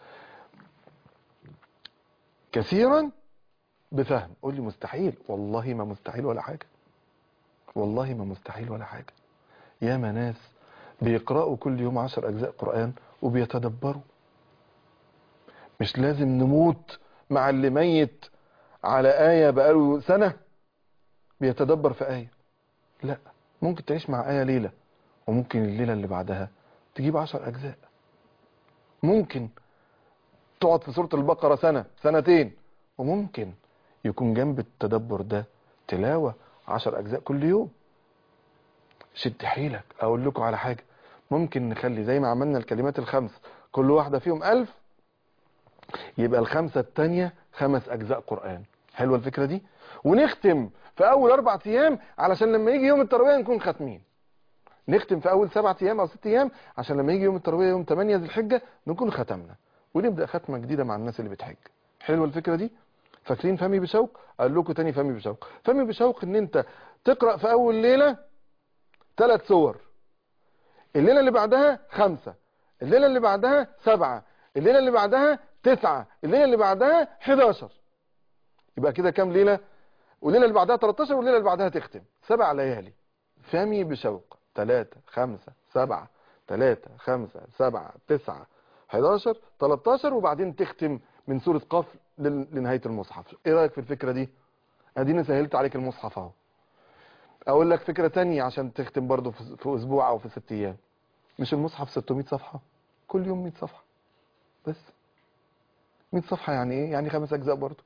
كثيرا بفهم. قول لي مستحيل، والله ما مستحيل ولا حاجة، والله ما مستحيل ولا حاجة. ياما ناس بيقرأوا كل يوم 10 أجزاء قرآن وبيتدبروا. مش لازم نموت مع اللي ميت على آية بقاله سنة بيتدبر في آية. لا، ممكن تعيش مع آية ليلة، وممكن الليلة اللي بعدها تجيب 10 أجزاء. ممكن تقعد في سورة البقرة سنة سنتين، وممكن يكون جنب التدبر ده تلاوة 10 أجزاء كل يوم. شد حيلك. أقول لكم على حاجة، ممكن نخلي زي ما عملنا الكلمات الخمس كل واحدة فيهم 1000، يبقى الخمسة التانية 5 أجزاء قرآن. حلوة الفكرة دي. ونختم في أول 4 أيام علشان لما يجي يوم التروية نكون ختمين. نختم في أول 7 أيام أو 6 أيام عشان لما يجي يوم التروية يوم 8 ذي الحجة نكون ختمنا، ونبدأ ختمة جديدة مع الناس اللي بتحج. حلوة الفكرة دي. فاكرين فمي بشوق؟ أقول لكم تاني فمي بشوق. فمي بشوق إن أنت تقرأ في أول ليلة 3 سور، الليلة اللي بعدها 5، الليلة اللي بعدها 7، الليلة اللي بعدها 9، الليلة اللي بعدها 11. يبقى كده كام ليلة؟ والليلة اللي بعدها 13، والليلة اللي بعدها تختم 7 ليالي. فمي بشوق 3 5 7 3 5 7 9 11 13، وبعدين تختم من سورة قاف لنهاية المصحف. ايه رأيك في الفكرة دي؟ اديني سهلت عليك المصحف اهو. اقول لك فكرة تانية عشان تختم برضو في اسبوع او في 6 ايام. مش المصحف 600 صفحة؟ كل يوم 100 صفحة بس. 100 صفحة يعني ايه؟ يعني 5 اجزاء برضو.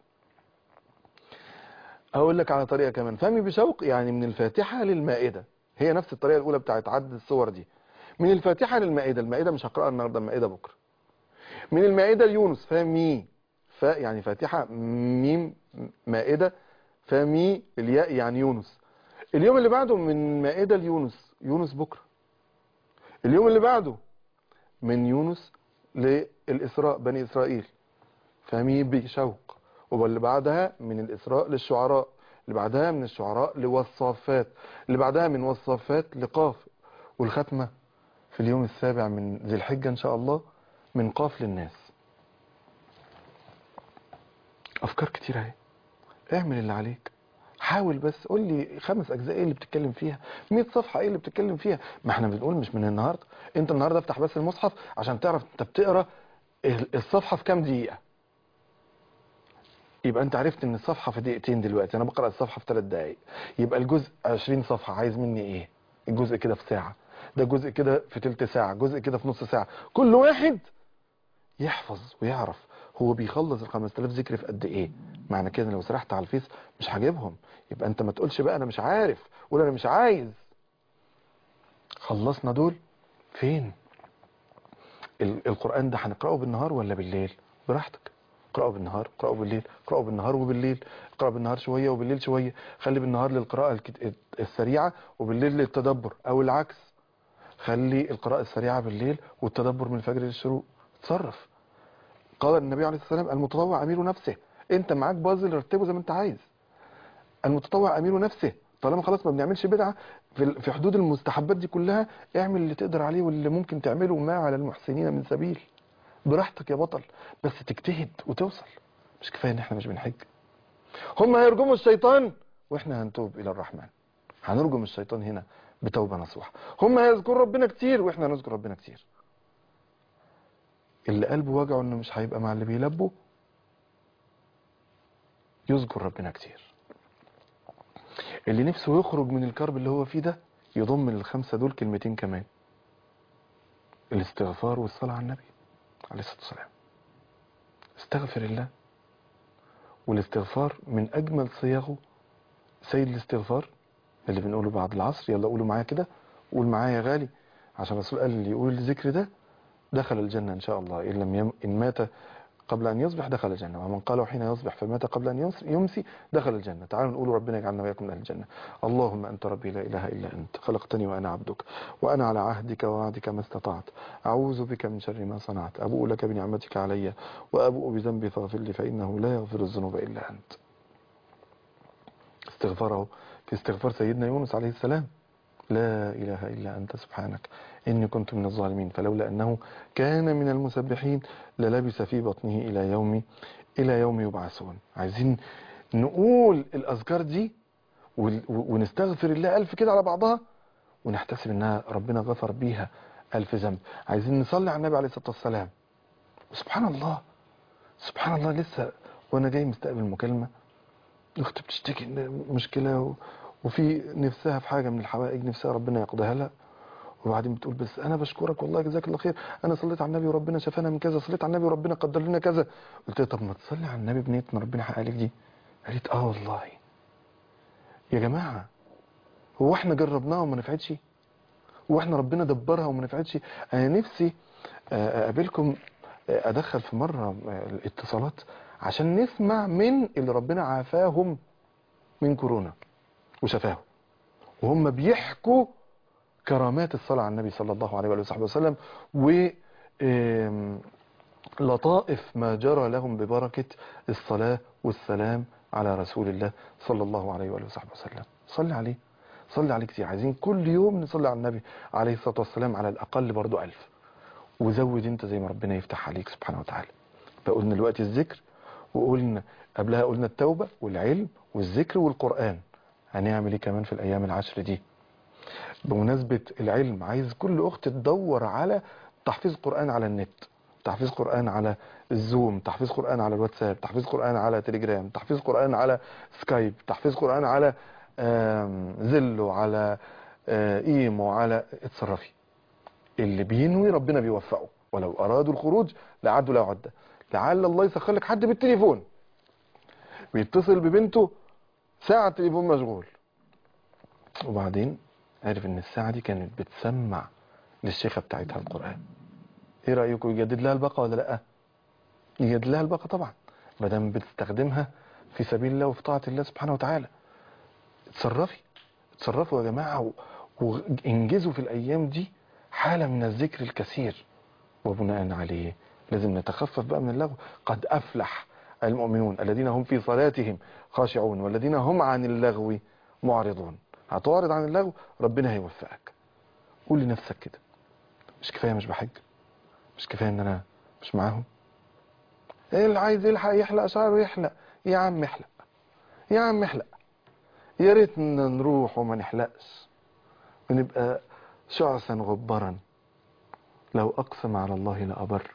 اقول لك على طريقة كمان. فمي بشوق يعني من الفاتحة للمائدة، هي نفس الطريقة الاولى بتاعت عدد الصور دي. من الفاتحة للمائدة، المائدة مش هقرأها النهاردة، المائدة بكرة. من المائدة ليونس، فمي، يعني فاتحة ميم مائدة، فمي الياء يعني يونس. اليوم اللي بعده من مائدة ليونس، يونس بكرة. اليوم اللي بعده من يونس للإسراء، بني إسرائيل، فمي بشوق. واللي بعدها من الإسراء للشعراء، اللي بعدها من الشعراء لوصافات، اللي بعدها من وصافات لقاف، والختمة في اليوم السابع من ذي الحجة إن شاء الله من قاف للناس. أفكار كتير اهي. اعمل اللي عليك. حاول بس قول لي 5 أجزاء ايه اللي بتتكلم فيها، 100 صفحة ايه اللي بتتكلم فيها. ما احنا بنقول مش من النهاردة. انت النهاردة افتح بس المصحف عشان تعرف انت بتقرأ الصفحة في كام دقيقة. يبقى انت عرفت ان الصفحة في دقيقتين دلوقتي، انا بقرأ الصفحة في 3 دقايق. يبقى الجزء 20 صفحة، عايز مني ايه؟ الجزء كده في ساعة، ده جزء كده في تلت ساعة، جزء كده في نص ساعة. كل واحد يحفظ ويعرف هو بيخلص ال 5000 ذكر في قد ايه. معنى كده لو سرحت على الفيس مش هجيبهم. يبقى انت ما تقولش بقى انا مش عارف، قول انا مش عايز. خلصنا دول فين؟ القرآن ده هنقرأه بالنهار ولا بالليل؟ براحتك. اقرأه بالنهار، اقرأه بالليل، اقرأه بالنهار وبالليل، اقرأ بالنهار شوية وبالليل شوية. خلي بالنهار للقراءة السريعة وبالليل للتدبر، او العكس. خلي القراءة السريعة بالليل والتدبر من الفجر للشروق. تصرف. قال النبي عليه الصلاة والسلام المتطوع أمير نفسه. انت معاك بازل رتبه زي ما انت عايز. المتطوع أمير نفسه. طالما خلاص ما بنعملش بدعة في حدود المستحبات دي كلها، اعمل اللي تقدر عليه واللي ممكن تعمله، ما على المحسنين من سبيل. براحتك يا بطل، بس تجتهد وتوصل. مش كفاية ان احنا مش بنحج؟ هم هيرجموا الشيطان واحنا هنتوب الى الرحمن. هنرجم الشيطان هنا بتوبة نصوحة. هم هيذكروا ربنا كتير واحنا هنذكر ربنا كتير. اللي قلبه وجعه انه مش هيبقى مع اللي بيلبوا يذكر ربنا كتير. اللي نفسه يخرج من الكرب اللي هو فيه ده يضم للخمسة دول كلمتين كمان: الاستغفار والصلاة على النبي عليه الصلاة والسلام. استغفر الله. والاستغفار من أجمل صياغه سيد الاستغفار اللي بنقوله بعد العصر. يلا قولوا معايا كده، قول معايا يا غالي، عشان الرسول قال اللي يقول الذكر ده دخل الجنة إن شاء الله. إن مات قبل أن يصبح دخل الجنة، ومن قاله حين يصبح فمات قبل أن يمسي دخل الجنة. تعالوا نقول ربنا يجعلنا وإياكم من أهل الجنة. اللهم أنت ربي لا إله إلا أنت، خلقتني وأنا عبدك، وأنا على عهدك ووعدك ما استطعت، أعوذ بك من شر ما صنعت، أبوء لك بنعمتك علي وأبوء بذنبي فاغفر لي فإنه لا يغفر الذنوب إلا أنت. استغفاره في استغفار سيدنا يونس عليه السلام: لا إله إلا أنت سبحانك إني كنت من الظالمين، فلولا أنه كان من المسبحين للبث في بطنه إلى يوم يبعثون. عايزين نقول الأذكار دي ونستغفر الله 1000 كده على بعضها، ونحتسب إنها ربنا غفر بيها 1000 ذنب. عايزين نصلي على النبي عليه الصلاة والسلام. سبحان الله، سبحان الله، لسه وانا جاي مستقبل مكالمة، اختي بتشتكي ان مشكلة وفي نفسها في حاجة من الحوائج نفسها ربنا يقضيها لها، وبعدين بتقول بس انا بشكرك والله جزاك الله خير، انا صليت على النبي وربنا شفانا من كذا، صليت على النبي وربنا قدر لنا كذا. قلت لها طب ما تصلي على النبي بنية ان ربنا حقق لك دي. قالت اه والله. يا جماعة هو احنا جربناها وما نفعتش؟ هو احنا ربنا دبرها وما نفعتش؟ انا نفسي اقابلكم، ادخل في مرة الاتصالات عشان نسمع من اللي ربنا عافاهم من كورونا وشفاهم، وهم بيحكوا كرامات الصلاة على النبي صلى الله عليه وآله وسلم، ولطائف ما جرى لهم ببركة الصلاة والسلام على رسول الله صلى الله عليه وآله وسلم. صلي عليه، صلي عليه كتير. عايزين كل يوم نصلي على النبي عليه الصلاة والسلام على الأقل برضو 1000، وزود انت زي ما ربنا يفتح عليك سبحانه وتعالى. فقلنا دلوقتي الذكر، وقلنا قبلها قلنا التوبة والعلم والذكر والقرآن. هنعمل ايه كمان في الأيام العشر دي؟ بمناسبة العلم، عايز كل أخت تدور على تحفيظ قرآن على النت، تحفيظ قرآن على الزوم، تحفيظ قرآن على الواتساب، تحفيظ قرآن على تليجرام، تحفيظ قرآن على سكايب، تحفيظ قرآن على زلو، على ايمو، على اتصرفي. اللي بينوي ربنا بيوفقه، ولو أرادوا الخروج لعدوا له عدة. لعل الله يسخر لك حد بالتليفون بيتصل ببنته ساعة التليفون مشغول، وبعدين عرف ان الساعة دي كانت بتسمع للشيخة بتاعتها القرآن. ايه رأيكم يجدد لها الباقة ولا لا؟ يجدد لها الباقة طبعا، مادام بتستخدمها في سبيل الله وفي طاعة الله سبحانه وتعالى. اتصرفوا يا جماعة، وانجزوا في الأيام دي حالة من الذكر الكثير، وبناء عليه لازم نتخفف بقى من اللغو. قد أفلح المؤمنون الذين هم في صلاتهم خاشعون والذين هم عن اللغو معرضون. هتعرض عن اللغو ربنا هيوفقك. قول لنفسك كده، مش كفاية مش بحج؟ مش كفاية ان انا مش معاهم؟ ايه اللي عايز يلحق يحلق شعره يحلق؟ يا عم احلق، يا عم احلق. يا ريتنا نروح وما نحلقش ونبقى شعثا غبرا. لو اقسم على الله لأبر.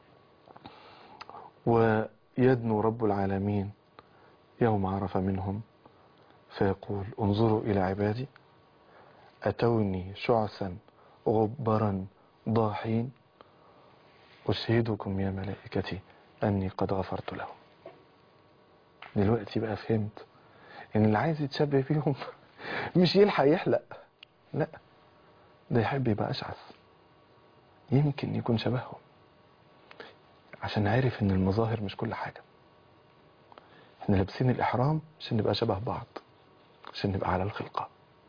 ويدنو رب العالمين يوم عرف منهم فيقول انظروا إلى عبادي أتوني شعثا غبرا ضاحين أشهدكم يا ملائكتي أني قد غفرت لهم. دلوقتي بقى فهمت إن اللي عايز يتشبه فيهم مش يلحق يحلق، لا، ده يحب يبقى أشعث، يمكن يكون شبههم، عشان عارف إن المظاهر مش كل حاجة. احنا لابسين الإحرام عشان نبقى شبه بعض، عشان نبقى على الخلقة.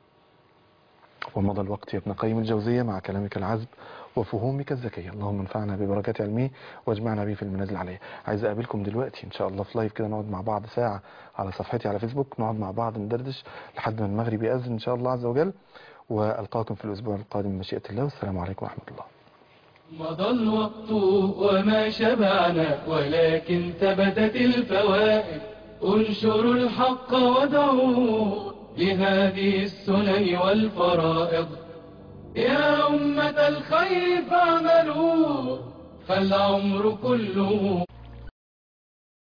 ومضى الوقت يا ابن قيم الجوزية مع كلامك العذب وفهومك الذكية. اللهم انفعنا ببركات علمه واجمعنا به في المنازل عليه. عايز اقابلكم دلوقتي ان شاء الله في لايف كده، نقعد مع بعض ساعة على صفحتي على فيسبوك، نقعد مع بعض ندردش لحد ما المغرب يأذن ان شاء الله عز وجل. والقاكم في الاسبوع القادم بمشيئة الله، والسلام عليكم ورحمة الله. مضى الوقت وما شبعنا ولكن ثبتت الفوائد. انشروا الحق ودعوا لهذه السنن والفرائض. يا أمة الخير فاعملوا فالعمر كله